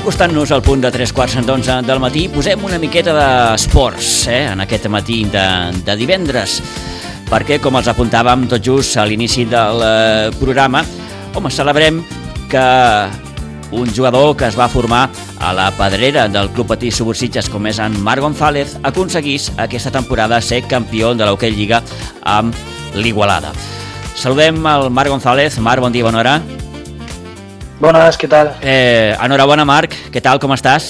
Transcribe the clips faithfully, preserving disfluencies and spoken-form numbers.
acostant-nos al punt de tres quarts d'onze del matí, posem una miqueta d'esports eh, en aquest matí de, de divendres, perquè, com els apuntàvem tot just a l'inici del eh, programa, home, celebrem que un jugador que es va formar a la pedrera del Club Patí Subursitges, com és en Marc González, aconseguís aquesta temporada ser campió de l'Hockey Lliga amb l'Igualada. Saludem al Marc González. Marc, bon dia, bona hora. Bones, què tal? Eh, enhorabona, Marc, què tal, com estàs?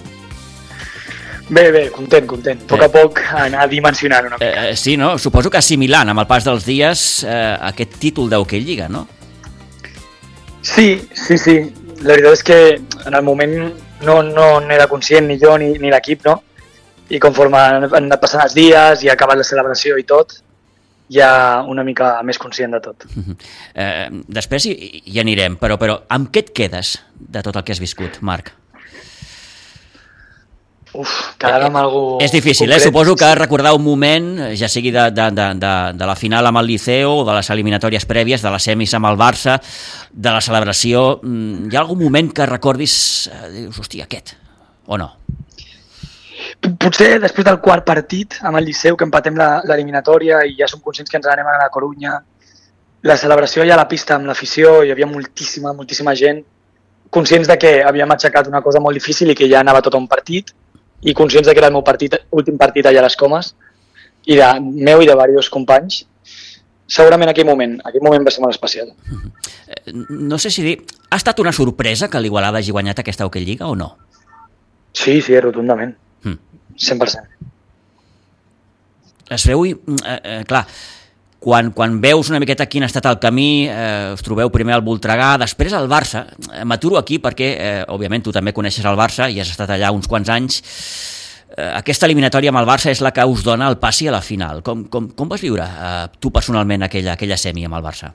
Bé, bé, content, content. A poc a poc anar dimensionant una mica. Eh, sí, no? Suposo que assimilant amb el pas dels dies eh, aquest títol d'Hockey Lliga, no? Sí, sí, sí. La veritat és que en el moment no, no n'era conscient ni jo ni, ni l'equip, no? I conforme han anat passant els dies i ha acabat la celebració i tot, ja una mica més conscient de tot. Eh, després hi, hi anirem, però, però amb què et quedes de tot el que has viscut, Marc? Uf, quedar amb algú És difícil, concret. eh? Suposo que recordar un moment, ja sigui de, de, de, de, de la final amb el Liceo o de les eliminatòries prèvies, de les semis amb el Barça, de la celebració, hi ha algun moment que recordis, eh, dius, hòstia, aquest, o no? Potser després del quart partit amb el Liceu, que empatem l'eliminatòria i ja som conscients que ens anem a la Corunya, la celebració ja a la pista amb l'afició, hi havia moltíssima, moltíssima gent, conscients de que havíem aixecat una cosa molt difícil i que ja anava tot a un partit, i conscients de que era el meu partit, últim partit allà a les Comes, i de meu i de diversos companys, segurament aquell moment, aquell moment va ser molt especial. No sé si dir, ha estat una sorpresa que l'Igualada hagi guanyat aquesta Hockey Lliga o no? Sí, sí, rotundament. cent per cent. Es veu, eh, eh, clar, quan, quan veus una miqueta quin ha estat el camí, eh, us trobeu primer al Voltregà, després al Barça. Eh, M'aturo aquí perquè, eh, òbviament, tu també coneixes el Barça i has estat allà uns quants anys. Eh, aquesta eliminatòria amb el Barça és la que us dona el passi a la final. Com, com, com vas viure eh, tu personalment aquella, aquella semi amb el Barça?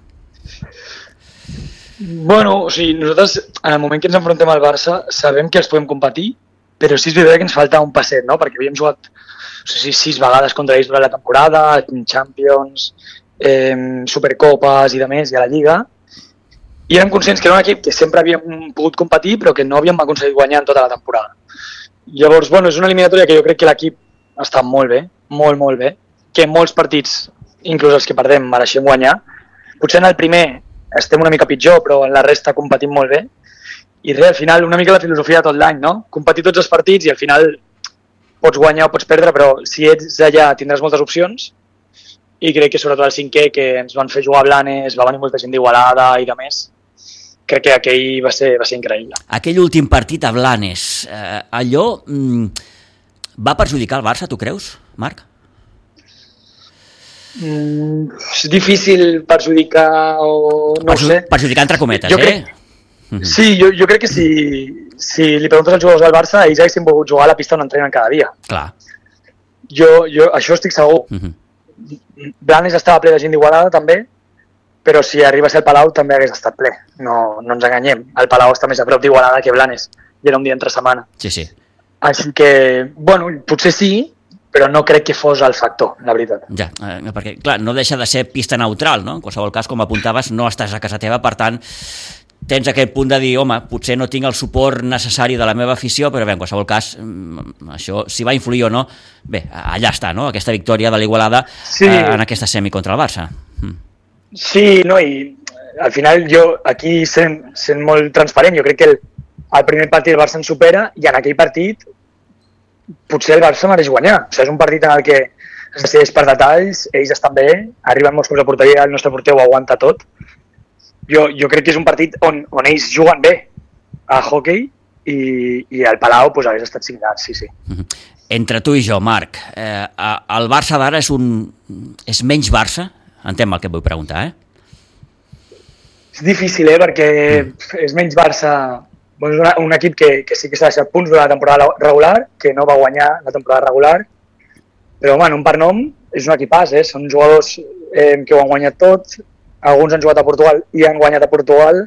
Bueno, o sigui, nosaltres, en el moment que ens enfrontem al Barça, sabem que els podem competir, però sí és veritat que ens falta un passet, no? Perquè havíem jugat no sé si sis vegades contra ells durant la temporada, Champions, eh, Supercopes i de més, i a la Lliga, i érem conscients que era un equip que sempre havíem pogut competir, però que no havíem aconseguit guanyar en tota la temporada. Llavors, bueno, és una eliminatòria que jo crec que l'equip està molt bé, molt, molt bé, que en molts partits, inclús els que perdem, mereixem guanyar. Potser en el primer estem una mica pitjor, però en la resta competim molt bé. I res, al final, una mica la filosofia de tot l'any, no? Competir tots els partits i al final pots guanyar o pots perdre, però si ets allà tindràs moltes opcions. I crec que sobretot el cinquè, que ens van fer jugar a Blanes, va venir molta gent d'Igualada i de més, crec que aquell va ser, va ser increïble. Aquell últim partit a Blanes, eh, allò mm, va perjudicar el Barça, tu creus, Marc? Mm, és difícil perjudicar o no Perju ho sé. Perjudicar entre cometes, jo eh? Crec... Sí, jo, jo crec que si, si li preguntes als jugadors del Barça, ells haguessin volgut jugar a la pista on entrenen cada dia. Clar. Jo, jo això estic segur. Uh -huh. Blanes estava ple de gent d'Igualada també, però si arriba a ser el Palau també hagués estat ple. No, no ens enganyem. El Palau està més a prop d'Igualada que Blanes. I era un dia entre setmana. Sí, sí. Així que, bueno, potser sí, però no crec que fos el factor, la veritat. Ja, eh, perquè, clar, no deixa de ser pista neutral, no? En qualsevol cas, com apuntaves, no estàs a casa teva, per tant, tens aquest punt de dir, home, potser no tinc el suport necessari de la meva afició, però bé, en qualsevol cas, això, si va influir o no, bé, allà està, no?, aquesta victòria de l'Igualada sí. eh, en aquesta semi contra el Barça. Mm. Sí, no, i al final jo aquí sent, sent molt transparent, jo crec que el, el primer partit el Barça ens supera i en aquell partit potser el Barça mereix guanyar. O sigui, és un partit en el que es decideix per detalls, ells estan bé, arriben molts cops a porteria, el nostre porter ho aguanta tot. Jo, jo crec que és un partit on, on ells juguen bé a hockey i, i el Palau pues, hagués estat similar, sí, sí. Entre tu i jo, Marc, eh, el Barça d'ara és un és menys Barça? Entenc el que et vull preguntar, eh? És difícil, eh? Perquè mm. és menys Barça. Bueno, és una, un equip que, que sí que s'ha deixat punts de la temporada regular, que no va guanyar la temporada regular, però, home, en un per nom és un equipàs, eh? Són jugadors eh, que ho han guanyat tot. Alguns han jugat a Portugal i han guanyat a Portugal.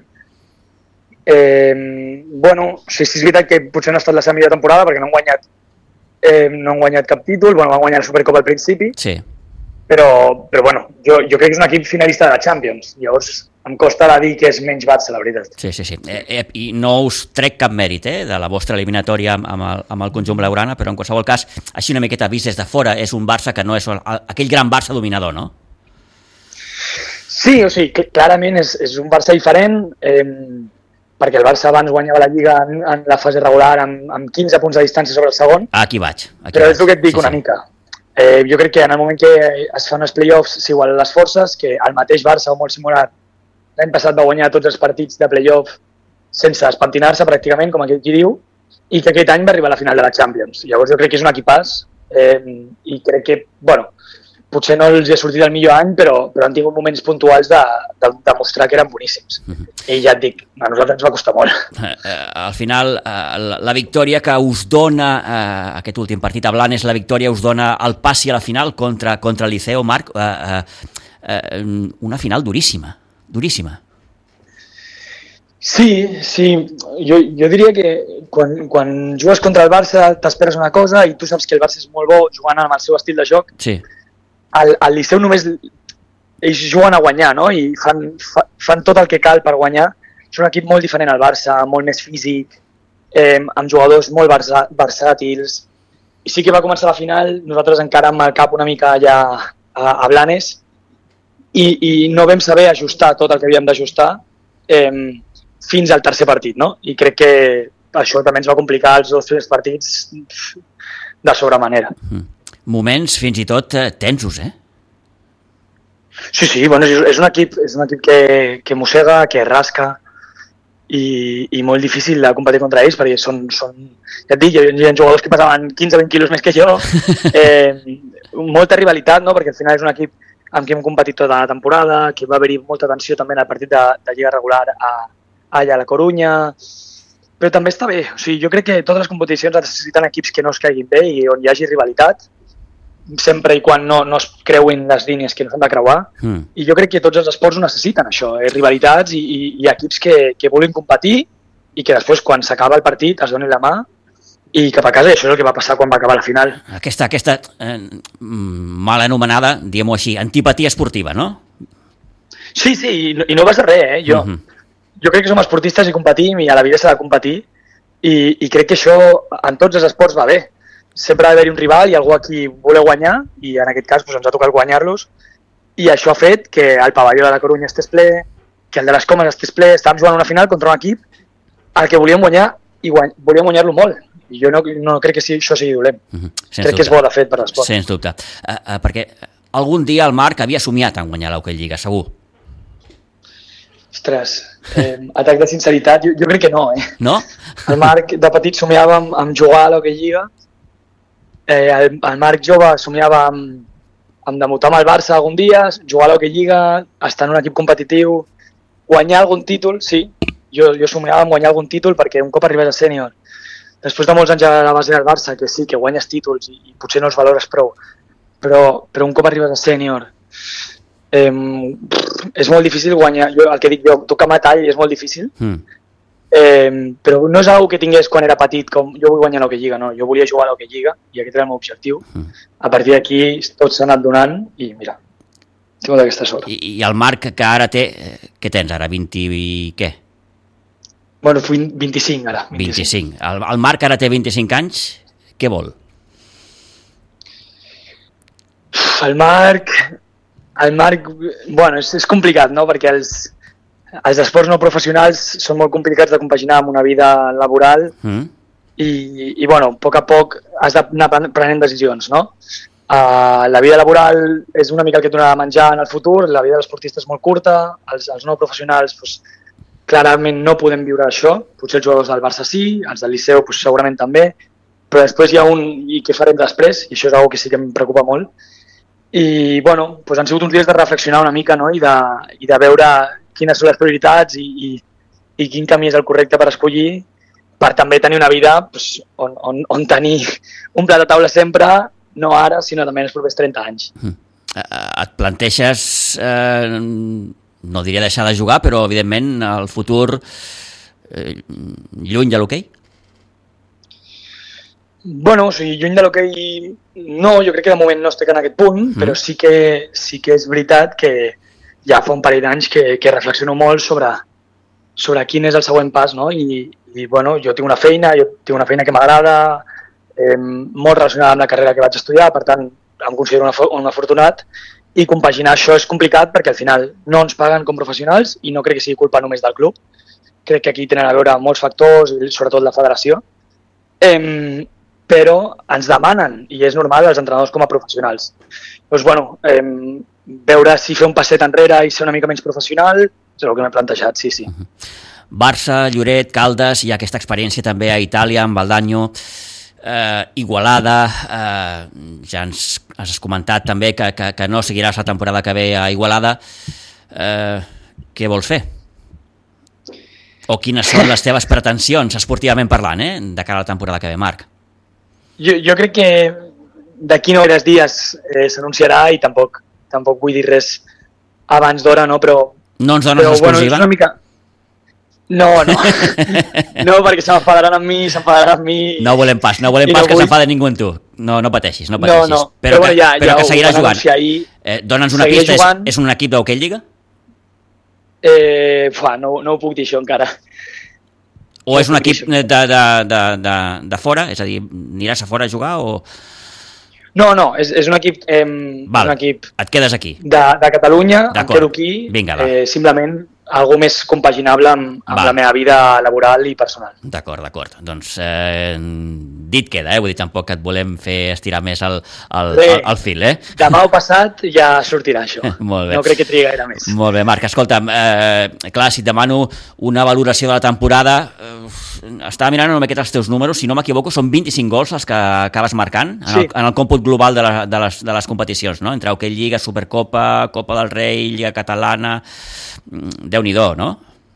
Eh, bueno, sí, sí és veritat que potser no ha estat la seva millor temporada perquè no han guanyat, eh, no han guanyat cap títol, bueno, van guanyar la Supercopa al principi, sí. però, però bueno, jo, jo crec que és un equip finalista de la Champions. Llavors, em costa de dir que és menys Barça, la veritat. Sí, sí, sí. Eh, eh, I no us trec cap mèrit eh, de la vostra eliminatòria amb, amb, el, amb el conjunt blaugrana, però en qualsevol cas, així una miqueta vist des de fora, és un Barça que no és el, aquell gran Barça dominador, no? Sí, o sigui, clarament és, és un Barça diferent, eh, perquè el Barça abans guanyava la Lliga en, en la fase regular amb, amb quinze punts de distància sobre el segon. Aquí vaig. Aquí però vaig. és el que et dic sí, una sí. mica. Eh, jo crec que en el moment que es fan els play-offs s'igualen les forces, que el mateix Barça o molt similar l'any passat va guanyar tots els partits de play-off sense espentinar-se pràcticament, com aquell qui diu, i que aquest any va arribar a la final de la Champions. Llavors jo crec que és un equipàs eh, i crec que, bueno, potser no els hi ha sortit el millor any, però, però han tingut moments puntuals de, de, de mostrar que eren boníssims. Uh-huh. I ja et dic, a nosaltres ens va costar molt. Uh, uh, al final, uh, la, la victòria que us dona uh, aquest últim partit a Blanes, la victòria us dona el passi a la final contra, contra el Liceo, Marc, uh, uh, uh, una final duríssima. Duríssima. Sí, sí. Jo, jo diria que quan, quan jugues contra el Barça t'esperes una cosa i tu saps que el Barça és molt bo jugant amb el seu estil de joc. Sí. Al, al Liceu només ells juguen a guanyar, no? I fan, fa, fan tot el que cal per guanyar. És un equip molt diferent al Barça, molt més físic, eh, amb jugadors molt versa, versàtils. I sí que va començar la final, nosaltres encara amb el cap una mica allà a, a Blanes, I, i no vam saber ajustar tot el que havíem d'ajustar eh, fins al tercer partit, no? I crec que això també ens va complicar els dos tres partits de sobremanera. Mm. Moments fins i tot eh, tensos, eh? Sí, sí, bueno, és un equip, és un equip que, que mossega, que rasca i, i molt difícil de competir contra ells perquè són, són ja et dic, hi ha jugadors que passaven quinze o vint quilos més que jo, eh, molta rivalitat, no? Perquè al final és un equip amb qui hem competit tota la temporada, que va haver-hi molta tensió també en el partit de, de Lliga regular a, allà a la Corunya, però també està bé. O sigui, jo crec que totes les competicions necessiten equips que no es caiguin bé i on hi hagi rivalitat, sempre i quan no, no es creuin les línies que no s'han de creuar. Mm. I jo crec que tots els esports ho necessiten, això, eh? Rivalitats i, i, i equips que, que vulguin competir i que després, quan s'acaba el partit, es donin la mà i cap a casa. I això és el que va passar quan va acabar la final. Aquesta, aquesta eh, mal anomenada, diguem-ho així, antipatia esportiva, no? Sí, sí, i no, i no vas de res, eh? Jo, uh-huh. jo crec que som esportistes i competim i a la vida s'ha de competir i, i crec que això en tots els esports va bé. Sempre ha d'haver-hi un rival i algú a qui voler guanyar i en aquest cas doncs, ens ha tocat guanyar-los i això ha fet que el pavelló de la Corunya estés ple, que el de les Comes estés ple. Estàvem jugant una final contra un equip al que volíem guanyar i guany, volíem guanyar-lo molt. I jo no, no crec que sí, això sigui dolent. Uh-huh. Crec dubte. Que és bo de fet per l'esport. Sens dubte. Uh, uh, perquè algun dia el Marc havia somiat en guanyar l'Hockey Lliga, segur. Ostres, eh, atac de sinceritat, jo, jo crec que no, eh? No? El Marc de petit somiava amb, amb jugar a l'Hockey Lliga, eh, el, el Marc jove somiava amb, amb debutar amb el Barça algun dia, jugar a l'Hockey Lliga, estar en un equip competitiu, guanyar algun títol, sí, jo, jo somiava amb guanyar algun títol perquè un cop arribes a sènior, després de molts anys a la base del Barça, que sí, que guanyes títols i, i potser no els valores prou, però, però un cop arribes a sènior eh, és molt difícil guanyar, jo, el que dic jo, tocar metall és molt difícil, mm. eh, però no és una que tingués quan era petit, com jo vull guanyar l'Hockey Lliga, no, jo volia jugar a l'Hockey Lliga i aquest era el meu objectiu. Mm. A partir d'aquí tot s'ha anat donant i mira, tinc molta aquesta sort. I, I el Marc que ara té, què tens ara, vint i què? Bueno, vint-i-cinc ara. vint-i-cinc. vint-i-cinc. El, el Marc ara té vint-i-cinc anys, què vol? El Marc... El Marc... Bueno, és, és complicat, no? Perquè els, els esports no professionals són molt complicats de compaginar amb una vida laboral mm. i, i, bueno, a poc a poc has d'anar prenent decisions, no? Uh, la vida laboral és una mica el que et donarà de menjar en el futur, la vida de l'esportista és molt curta, els, els no professionals... Pues, clarament no podem viure això, potser els jugadors del Barça sí, els del Liceu pues, segurament també, però després hi ha un i què farem després, i això és una que sí que em preocupa molt. I bueno, pues han sigut uns dies de reflexionar una mica, no? I, de, i de veure quines són les prioritats i, i, i quin camí és el correcte per escollir, per també tenir una vida pues, on, on, on tenir un plat de taula sempre, no ara, sinó també en els propers trenta anys. Mm. Et planteges... Eh... no diria deixar de jugar, però evidentment el futur eh, lluny de l'hoquei? Bueno, o sigui, lluny de l'hoquei no, jo crec que de moment no estic en aquest punt, mm. però sí que, sí que és veritat que ja fa un parell d'anys que, que reflexiono molt sobre, sobre quin és el següent pas, no? I, i bueno, jo tinc una feina, jo tinc una feina que m'agrada, eh, molt relacionada amb la carrera que vaig estudiar, per tant em considero un, un afortunat, i compaginar això és complicat perquè al final no ens paguen com professionals i no crec que sigui culpa només del club. Crec que aquí tenen a veure molts factors, i sobretot la federació, eh, però ens demanen, i és normal, els entrenadors com a professionals. Doncs, bueno, eh, veure si fer un passet enrere i ser una mica menys professional és el que m'he plantejat, sí, sí. Barça, Lloret, Caldes, hi ha aquesta experiència també a Itàlia, amb Valdaño, eh, Igualada, eh, ja ens has comentat també que, que, que no seguiràs la temporada que ve a Igualada. Eh, què vols fer? O quines són les teves pretensions, esportivament parlant, eh, de cara a la temporada que ve, Marc? Jo, jo crec que d'aquí no gaires dies eh, s'anunciarà i tampoc, tampoc vull dir res abans d'hora, no? Però, no ens dones però, l'exclusiva? Bueno, és una mica... No, no. No, perquè s'enfadaran amb mi, s'enfadaran amb mi... No volem pas, no volem pas no que vull... s'enfade ningú amb tu. No, no pateixis, no pateixis. No, no. Però, però bueno, ja, que, però ja que seguiràs jugant. Ahir, eh, Dóna'ns una pista, és, és un equip d'Hockey Lliga? Eh, fa, no, no ho puc dir això encara. O no és un equip de, de, de, de, de fora? És a dir, aniràs a fora a jugar o... No, no, és, és un equip, eh, Val, un equip et quedes aquí. De, de Catalunya, em quedo aquí, Vinga, va. eh, simplement algo més compaginable amb, amb la meva vida laboral i personal. D'acord, d'acord. Doncs eh, dit queda, eh? Vull dir, tampoc et volem fer estirar més el, el, Bé, el, el fil, eh? Demà o passat ja sortirà això. Molt bé. No crec que trigui gaire més. Molt bé, Marc, escolta'm, eh, clar, si et demano una valoració de la temporada, eh, estava mirant una miqueta els teus números, si no m'equivoco, són vint-i-cinc gols els que acabes marcant en, sí. el, en el còmput global de, la, de, les, de les competicions, no? Entre Hockey Lliga, Supercopa, Copa del Rei, Lliga Catalana... Déu-n'hi-do, no?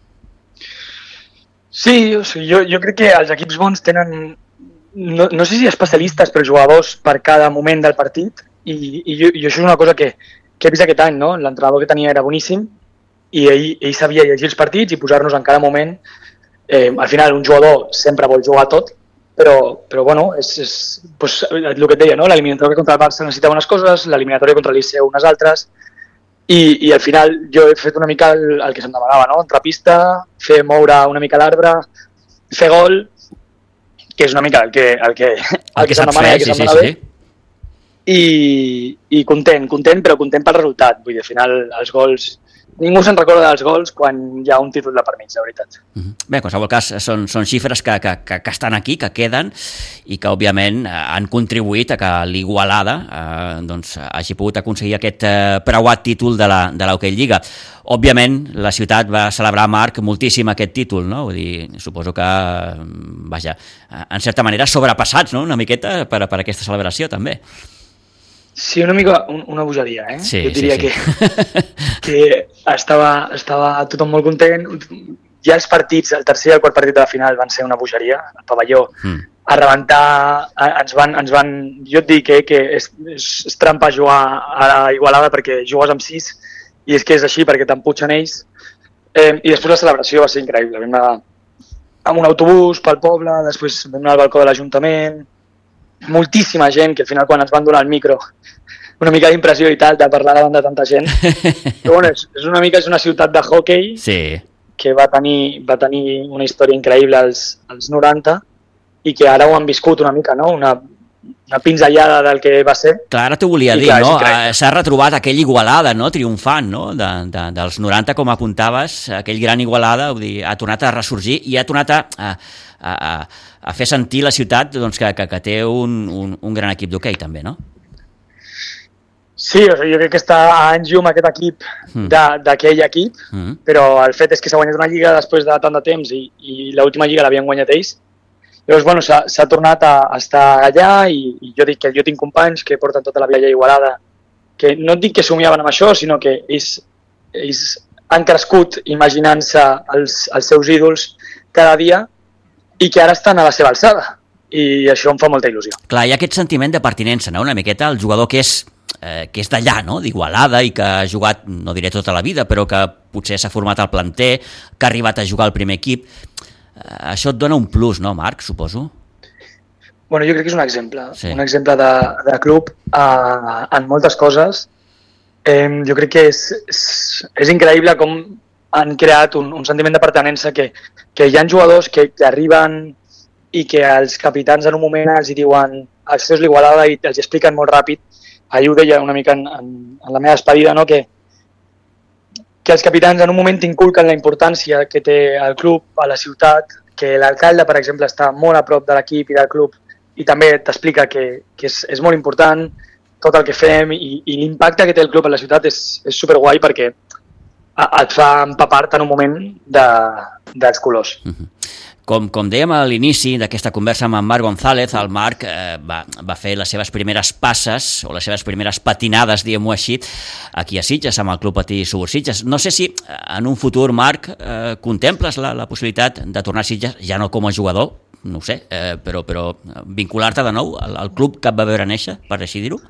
Sí, o sigui, jo, jo crec que els equips bons tenen, no, no sé si especialistes, però jugadors per cada moment del partit, i, i, jo, i això és una cosa que, que he vist aquest any, no? L'entrenador que tenia era boníssim, i ell, ell sabia llegir els partits i posar-nos en cada moment. Eh, al final, un jugador sempre vol jugar tot, però, però bueno, és, és pues, el que et deia, no? L'eliminatòria contra el Barça necessitava unes coses, l'eliminatòria contra el Liceu unes altres, I, i al final jo he fet una mica el, el que se'm demanava, no? Entrar a pista, fer moure una mica l'arbre, fer gol, que és una mica el que, el que, el el que, que se'm demana, fer, que sí, se'm sí, sí. I, i content, content, però content pel resultat. Vull dir, al final els gols... Ningú se'n recorda dels gols quan hi ha un títol de per mig, de veritat. Bé, en qualsevol cas, són, són xifres que, que, que, que estan aquí, que queden, i que, òbviament, han contribuït a que l'Igualada eh, doncs, hagi pogut aconseguir aquest eh, preuat títol de la, de l'Hockey Lliga. Òbviament, la ciutat va celebrar, Marc, moltíssim aquest títol, no? Vull dir, suposo que, vaja, en certa manera sobrepassats, no?, una miqueta per, per aquesta celebració, també. Sí, una mica una bogeria, eh? Sí, jo diria sí, sí. que, que estava, estava tothom molt content. Ja els partits, el tercer i el quart partit de la final van ser una bogeria, el pavelló, mm. a rebentar, a, ens, van, ens van... Jo et dic eh, que és, és, és trampa jugar a la Igualada perquè jugues amb sis i és que és així perquè t'empuixen ells. Eh, I després la celebració va ser increïble. Vam anar amb un autobús pel poble, després vam anar al balcó de l'Ajuntament, moltíssima gent, que al final quan ens van donar el micro una mica d'impressió i tal de parlar davant de tanta gent. Però bueno, és, és una mica és una ciutat de hockey sí. que va tenir, va tenir una història increïble als, als noranta i que ara ho han viscut una mica, no? Una, una pinzellada del que va ser. Clar, ara t'ho volia I dir, clar, no? S'ha retrobat aquell Igualada, no? Triomfant, no? De, de, dels noranta, com apuntaves, aquell gran Igualada, vull dir, ha tornat a ressorgir i ha tornat a, a, a, a fer sentir la ciutat doncs, que, que, que té un, un, un gran equip d'hoquei també, no? Sí, o sigui, jo crec que està a anys llum aquest equip mm. d'aquell equip, mm. però el fet és que s'ha guanyat una lliga després de tant de temps i, i l'última lliga l'havien guanyat ells. Llavors, bueno, s'ha tornat a, a estar allà i, i jo dic que jo tinc companys que porten tota la vida allà a Igualada, que no et dic que somiaven amb això, sinó que ells, ells han crescut imaginant-se els, els seus ídols cada dia i que ara estan a la seva alçada. I això em fa molta il·lusió. Clar, hi ha aquest sentiment de pertinença, no? Una miqueta el jugador que és, eh, que és d'allà, no? d'Igualada, i que ha jugat, no diré tota la vida, però que potser s'ha format al planter, que ha arribat a jugar al primer equip. Eh, això et dona un plus, no, Marc, suposo? Bueno, jo crec que és un exemple. Sí. Un exemple de, de club eh, en moltes coses. Eh, jo crec que és, és, és increïble com han creat un, un sentiment de pertinença que, que hi ha jugadors que, que arriben i que els capitans en un moment els diuen això és l'Igualada i els expliquen molt ràpid. Ahir ho deia una mica en, en, en la meva despedida, no? que, que els capitans en un moment t'inculquen la importància que té el club a la ciutat, que l'alcalde, per exemple, està molt a prop de l'equip i del club i també t'explica que, que és, és molt important tot el que fem i, i l'impacte que té el club a la ciutat és, és superguai perquè et fa empapar-te en un moment de, dels colors. Uh-huh. Com, com dèiem a l'inici d'aquesta conversa amb en Marc González, el Marc eh, va, va fer les seves primeres passes o les seves primeres patinades, diguem-ho així, aquí a Sitges, amb el Club Patí Subursitges. No sé si en un futur, Marc, eh, contemples la, la possibilitat de tornar a Sitges, ja no com a jugador, no ho sé, eh, però, però vincular-te de nou al, al club que et va veure néixer, per així dir-ho?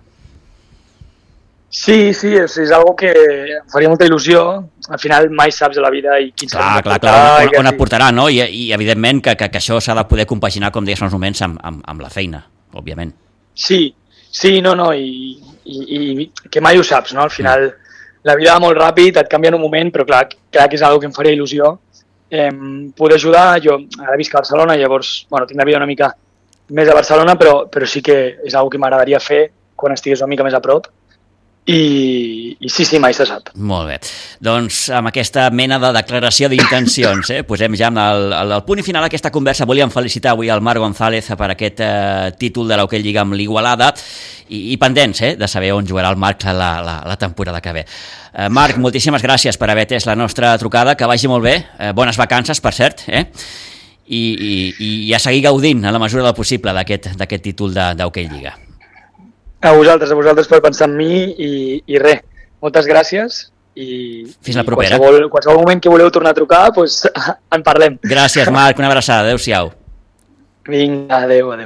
Sí, sí, és, és algo que em faria molta il·lusió. Al final mai saps de la vida i quin clar, clar, clar, on, on et portarà, no? I, i evidentment que, que, que això s'ha de poder compaginar, com deies fa uns moments, amb, amb, amb la feina, òbviament. Sí, sí, no, no, i, i, i que mai ho saps, no? Al final mm. la vida va molt ràpid, et canvia en un moment, però clar, clar que és algo que em faria il·lusió. Eh, poder ajudar, jo ara visc a Barcelona, llavors, bueno, tinc la vida una mica més a Barcelona, però, però sí que és algo que m'agradaria fer quan estigués una mica més a prop. I, i sí, sí, mai se sap. Molt bé. Doncs amb aquesta mena de declaració d'intencions, eh, posem ja el, el, el punt i final d'aquesta conversa. Volíem felicitar avui el Marc González per aquest eh, títol de l'Hockey Lliga amb l'Igualada i, i pendents eh, de saber on jugarà el Marc la, la, la temporada que ve. Eh, Marc, moltíssimes gràcies per haver atès la nostra trucada, que vagi molt bé, eh, bones vacances, per cert, eh? I, i, i a seguir gaudint en la mesura del possible d'aquest d'aquest títol d'Hockey Lliga. A vosaltres, a vosaltres per pensar en mi i, i res, moltes gràcies i, fins la propera. Qualsevol, qualsevol moment que voleu tornar a trucar, doncs en parlem. Gràcies, Marc, una abraçada, adeu-siau. Vinga, adeu, adeu.